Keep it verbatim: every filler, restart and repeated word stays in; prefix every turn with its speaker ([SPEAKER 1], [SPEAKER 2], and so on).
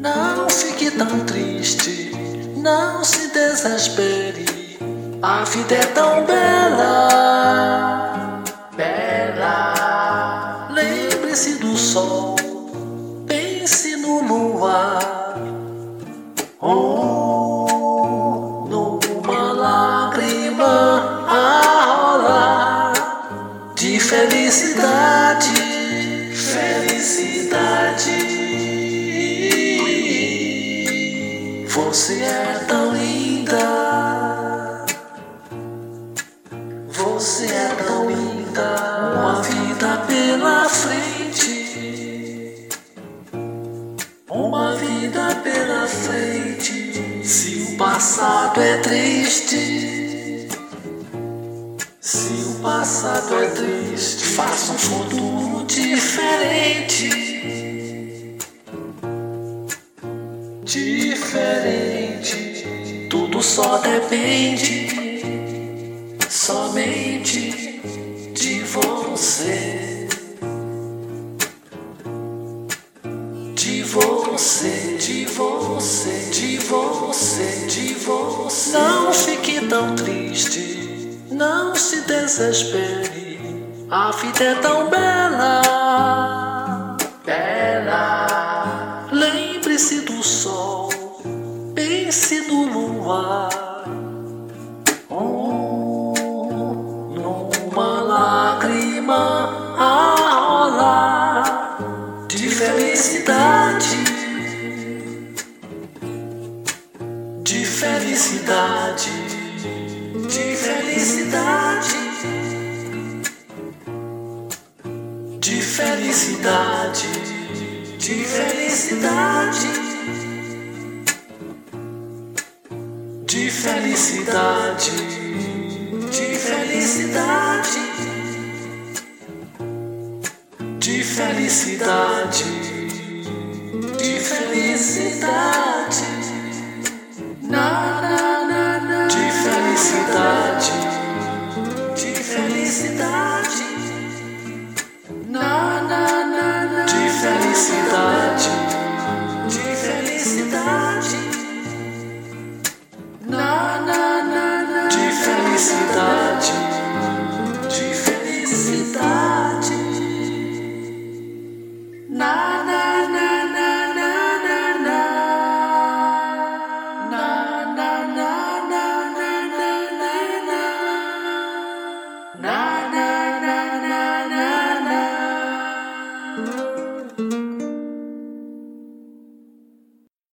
[SPEAKER 1] Não fique tão triste, não se desespere. A vida é tão bela, bela. Lembre-se do sol, pense no luar, ou numa lágrima a rolar de felicidade, felicidade. Você é tão linda, você é tão linda. Uma vida pela frente, uma vida pela frente. Se o passado é triste, se o passado é triste, faça um futuro diferente. Diferente, tudo só depende somente de você, de você, de você, de você, de você. Não fique tão triste, não se desespere. A vida é tão bela, bela. Lembre-se do sol, pense no luar, oh, numa lágrima a rolar de felicidade, de felicidade, de felicidade, de felicidade, de felicidade, de felicidade, de felicidade, de felicidade, de felicidade.